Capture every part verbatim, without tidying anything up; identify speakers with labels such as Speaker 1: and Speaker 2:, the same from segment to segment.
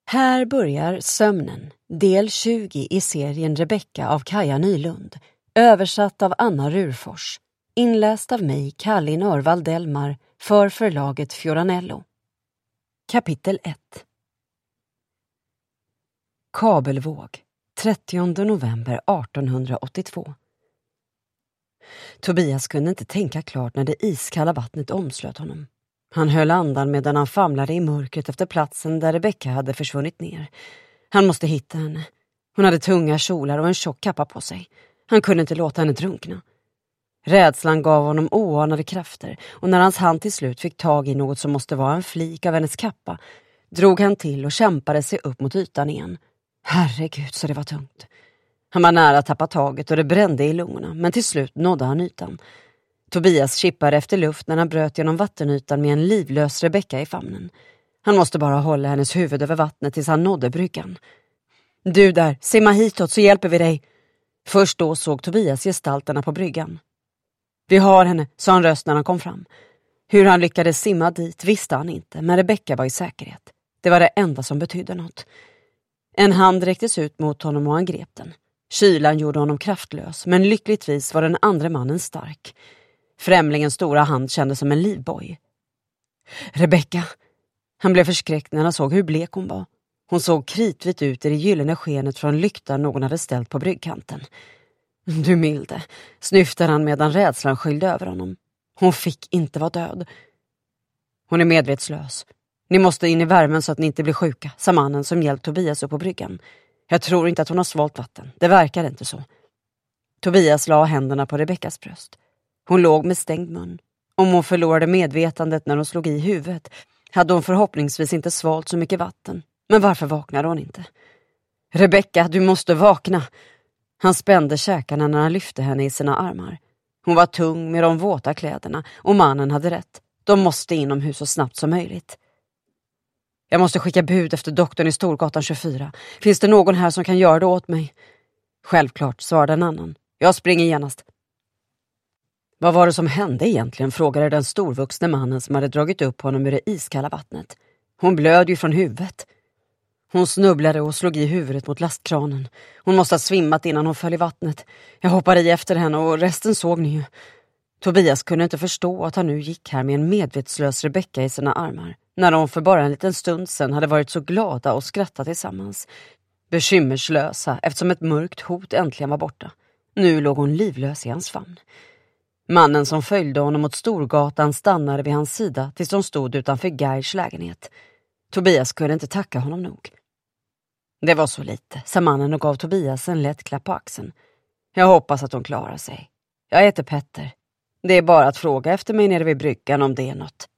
Speaker 1: Här börjar Sömnen, del tjugo i serien Rebecka av Kaja Nylund, översatt av Anna Rurfors, inläst av mig, Kallin Örvald Delmar, för förlaget Fioranello. Kapitel ett. Kabelvåg, trettionde november artonhundraåttiotvå. Tobias kunde inte tänka klart när det iskalla vattnet omslöt honom. Han höll andan medan han famlade i mörkret efter platsen där Rebecka hade försvunnit ner. Han måste hitta henne. Hon hade tunga kjolar och en tjock kappa på sig. Han kunde inte låta henne drunkna. Rädslan gav honom oanade krafter, och när hans hand till slut fick tag i något som måste vara en flik av hennes kappa drog han till och kämpade sig upp mot ytan igen. Herregud, så det var tungt. Han var nära att tappa taget och det brände i lungorna, men till slut nådde han ytan. Tobias kippade efter luft när han bröt genom vattenytan med en livlös Rebecka i famnen. Han måste bara hålla hennes huvud över vattnet tills han nådde bryggan. Du där, simma hitåt så hjälper vi dig. Först då såg Tobias gestalterna på bryggan. Vi har henne, sa en röst när han kom fram. Hur han lyckades simma dit visste han inte, men Rebecka var i säkerhet. Det var det enda som betydde något. En hand räcktes ut mot honom och han grep den. Kylan gjorde honom kraftlös, men lyckligtvis var den andra mannen stark. Främlingens stora hand kändes som en livboj. Rebecka! Han blev förskräckt när han såg hur blek hon var. Hon såg kritvit ut i det gyllene skenet från lyktan någon hade ställt på bryggkanten. Du milde, snyftade han medan rädslan skyllde över honom. Hon fick inte vara död. Hon är medvetslös. Ni måste in i värmen så att ni inte blir sjuka, sa mannen som hjälpt Tobias upp på bryggan. Jag tror inte att hon har svalt vatten. Det verkar inte så. Tobias la händerna på Rebeckas bröst. Hon låg med stängd mun. Om hon förlorade medvetandet när hon slog i huvudet hade hon förhoppningsvis inte svalt så mycket vatten. Men varför vaknade hon inte? Rebecka, du måste vakna. Han spände käkarna när han lyfte henne i sina armar. Hon var tung med de våta kläderna och mannen hade rätt. De måste inomhus så snabbt som möjligt. Jag måste skicka bud efter doktorn i Storgatan tjugofyra. Finns det någon här som kan göra det åt mig? Självklart, svarade en annan. Jag springer genast. Vad var det som hände egentligen, frågade den storvuxne mannen som hade dragit upp honom ur det iskalla vattnet. Hon blöd ju från huvudet. Hon snubblade och slog i huvudet mot lastkranen. Hon måste ha svimmat innan hon föll i vattnet. Jag hoppade i efter henne och resten såg ni ju. Tobias kunde inte förstå att han nu gick här med en medvetslös Rebecka i sina armar. När de för bara en liten stund sedan hade varit så glada och skrattat tillsammans. Bekymmerslösa eftersom ett mörkt hot äntligen var borta. Nu låg hon livlös i hans famn. Mannen som följde honom mot Storgatan stannade vid hans sida tills de stod utanför Geirs lägenhet. Tobias kunde inte tacka honom nog. Det var så lite, sa mannen och gav Tobias en lätt klapp på axeln. Jag hoppas att hon klarar sig. Jag heter Petter. Det är bara att fråga efter mig nere vid bryggan om det är något.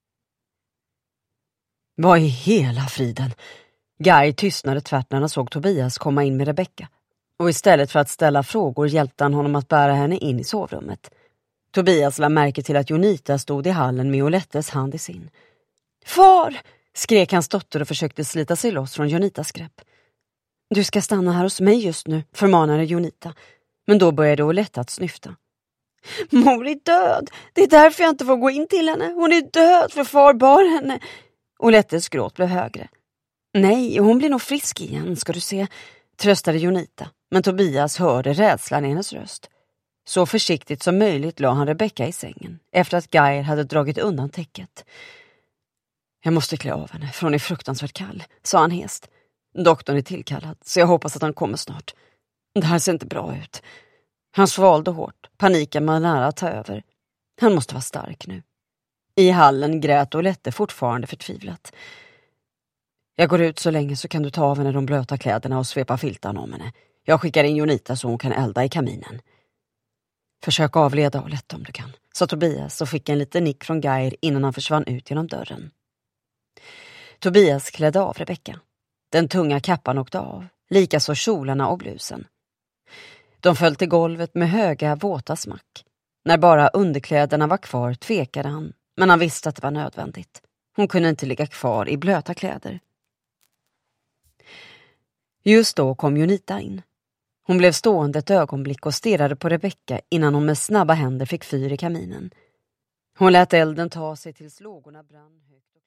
Speaker 1: Vad i hela friden? Geir tystnade tvärt när han såg Tobias komma in med Rebecka. Och istället för att ställa frågor hjälpte han honom att bära henne in i sovrummet. Tobias lade märke till att Jonita stod i hallen med Olettes hand i sin. Far! Skrek hans dotter och försökte slita sig loss från Jonitas grepp. Du ska stanna här hos mig just nu, förmanade Jonita. Men då började Olette att snyfta. Mor är död! Det är därför jag inte får gå in till henne. Hon är död för far bar henne. Olettes gråt blev högre. Nej, hon blir nog frisk igen, ska du se, tröstade Jonita. Men Tobias hörde rädslan i hennes röst. Så försiktigt som möjligt la han Rebecka i sängen, efter att Geir hade dragit undan täcket. Jag måste klä av henne, för hon är fruktansvärt kall, sa han hest. Doktorn är tillkallad, så jag hoppas att han kommer snart. Det här ser inte bra ut. Han svalde hårt, paniken var nära att ta över. Han måste vara stark nu. I hallen grät Olette fortfarande förtvivlat. Jag går ut så länge så kan du ta av henne de blöta kläderna och svepa filtarna om henne. Jag skickar in Jonita så hon kan elda i kaminen. Försök avleda Olette om du kan, sa Tobias och fick en liten nick från Geir innan han försvann ut genom dörren. Tobias klädde av Rebecka. Den tunga kappan åkte av, likaså kjolarna och blusen. De föll till golvet med höga, våta smack. När bara underkläderna var kvar tvekade han, men han visste att det var nödvändigt. Hon kunde inte ligga kvar i blöta kläder. Just då kom Jonita in. Hon blev stående ett ögonblick och stirrade på Rebecka innan hon med snabba händer fick fyr i kaminen. Hon lät elden ta sig tills lågorna brann högt.